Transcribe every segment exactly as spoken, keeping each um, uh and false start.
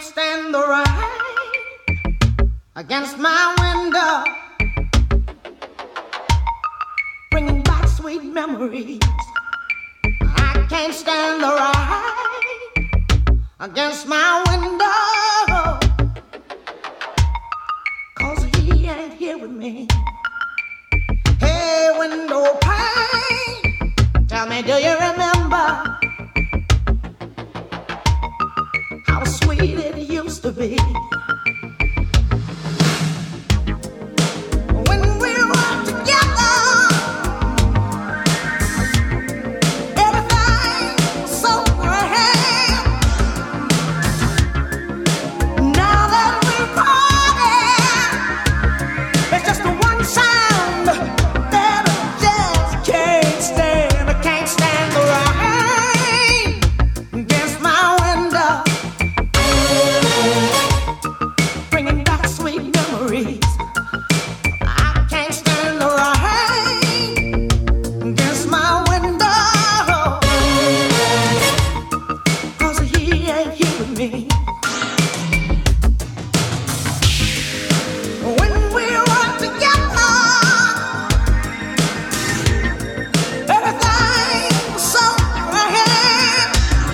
stand the rain against my window, bringing back sweet memories. I can't stand the rain against my window, 'cause he ain't here with me. Hey, window pane, tell me, do you remember how sweet it used to be? When we were together, everything so grand. Now that we're parted, it's just the one sound that I just can't stand. I can't stand the rain against my window, bringing back sweet memories. I can't stand the rain against my window, 'cause he ain't here with me. When we were together, everything was so grand.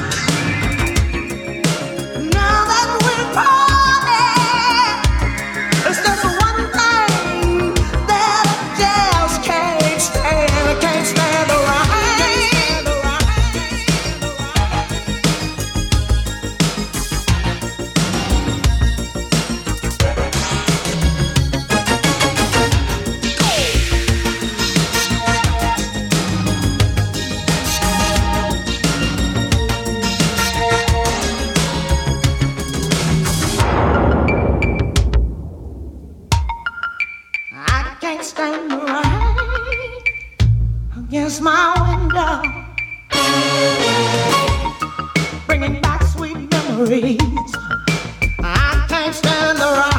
Now that we're parted, it's just one thing that I just can't stand. I can't stand the rain. I can't stand the rain against my window, bringing back sweet memories. I can't stand the rain